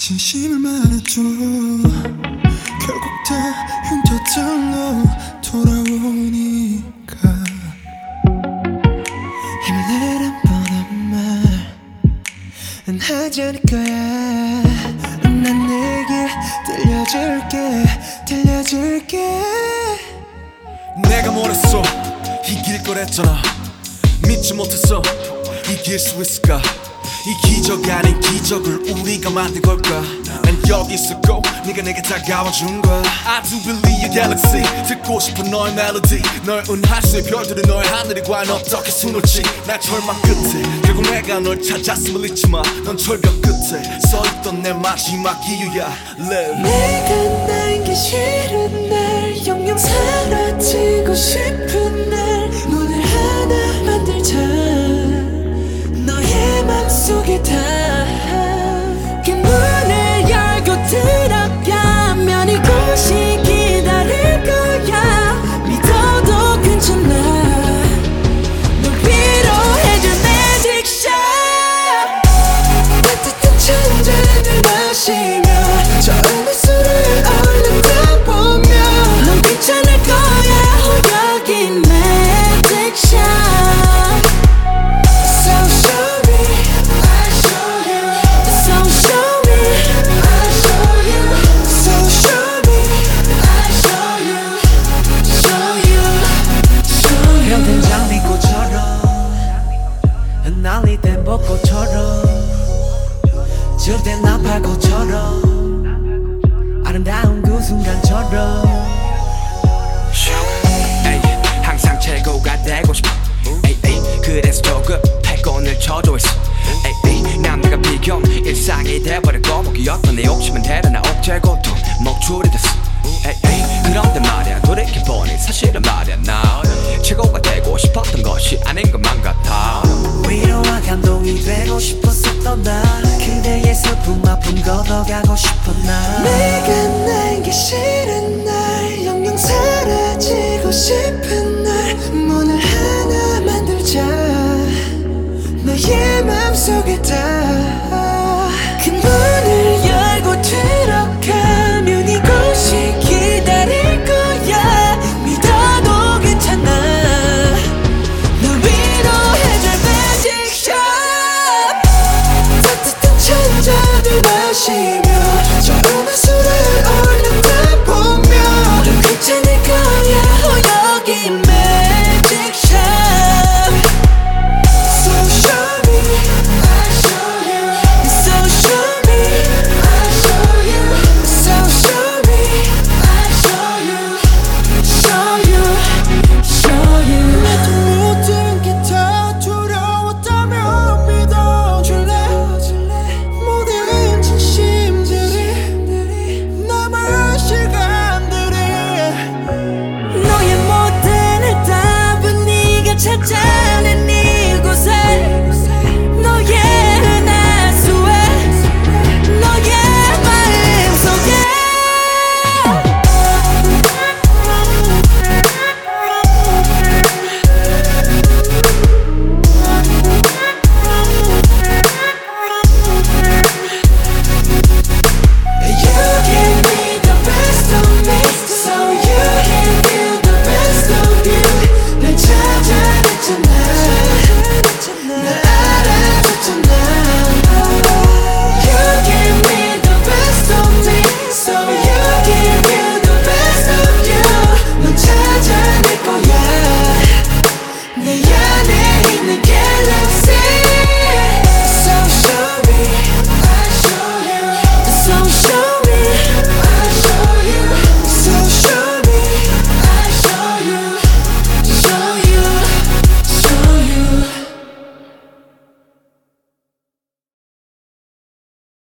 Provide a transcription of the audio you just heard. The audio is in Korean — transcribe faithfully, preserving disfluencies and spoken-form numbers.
진심을 말해줘. 결국 다 흉터들로 돌아오니까 힘을 내란 뻔한 말은 하지 않을 거야. 난 내게 들려줄게 들려줄게. 내가 뭐랬어 이길 거랬잖아. 믿지 못했어 이길 수 있을까. 이 기적 아닌 기적을 우리가 만든 걸까. 난 여기 있었고 네가 내게 다가와준 거야. I do believe your galaxy. 듣고 싶은 너의 멜로디. 널 은할 수의 별들은 너의 하늘이 과연 어떻게 수놓지. 날 절망 끝에 결국 내가 널 찾았음을 잊지마. 넌 절벽 끝에 서있던 내 마지막 이유야. Live. 내가 남기 싫은 날 영영 사라지고 싶은 날 문을 하나 만들자. 너의 맘속에 닿게 문을 열고 들어가면 이곳이 기다릴 거야. 믿어도 괜찮아. 널 위로해줄 magic shot. 따뜻한 찬잔을 마시며 저음의 술을 얼른 타보며 넌 괜찮을 거야. Oh, 여기 magic shot. So show me, I'll show you. So show me, I'll show you. So show me, I'll show you. Show you, show you. 병든 장미꽃처럼 흩날리던 벚꽃처럼 질된 나팔꽃처럼 아름다운 그 순간처럼 에이, 항상 최고가 되고 싶어. 에이, 에이, 그래서 조급해 꼰을 쳐줘 있어. 에이, 에이, 남들과 비교 일상이 돼버렸고 목이었던 내 욕심은 대단한 억제고 또 목줄이 됐어. 에이, 에이, 그런데 말야 돌이켜보니 사실은 말야 나 최고가 되고 싶었던 것이 아닌 것만 같아. 위로와 감동이 되고 싶었었던 나 그대의 슬픔 아픔 걷어가고 싶어 나